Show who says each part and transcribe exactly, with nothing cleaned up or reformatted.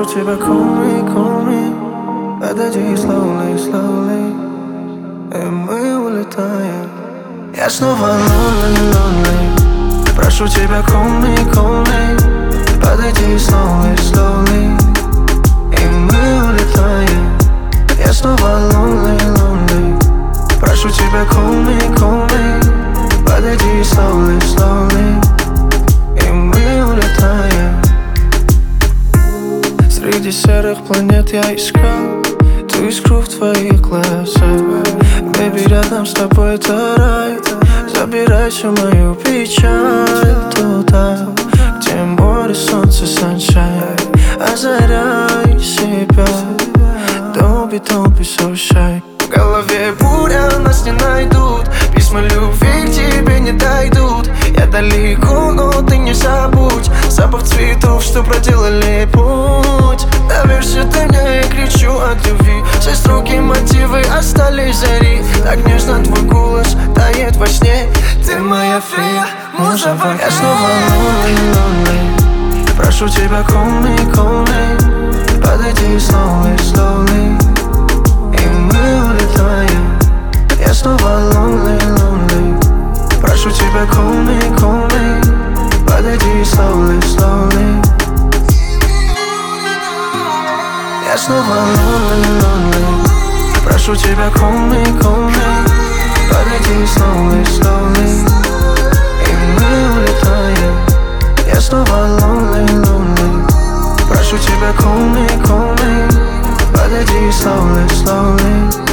Speaker 1: Прошу тебя, call me, call me. Подойди slowly, slowly, и мы улетаем. Я снова lonely, lonely. Прошу тебя, call me, call me. Подойди slowly, slowly, и мы улетаем. Я снова lonely, lonely. Прошу тебя, call me, call me. Подойди slowly, slowly, и мы улетаем. Среди серых планет я искал ту искру в твоих глазах. Бэби, рядом с тобой это рай. Забирай всю мою печаль туда, где море, солнце, sunshine. Озаряй себя. Don't be, don't be so shy. В голове буря, нас не найдут. Письма любви к тебе не дойдут. Я далеко, но ты не забудь запах цветов, что проделали путь. Доверься ты мне, я кричу от любви. Все строки, мотивы остались зари. Так нежно твой голос тает во сне. Ты моя фея, муза в окне. Я снова lonely, lonely. Прошу тебя, call me, call me. Подойди slowly, slowly, и мы улетаем. Я снова lonely, lonely. Прошу тебя, call me, call me. Подойди slowly, slowly. Я снова lonely, lonely. Прошу тебя, call me, call me. Подойди slowly, slowly, и мы улетаем. Я снова lonely, lonely. Прошу тебя, call me, call me. Подойди slowly, slowly.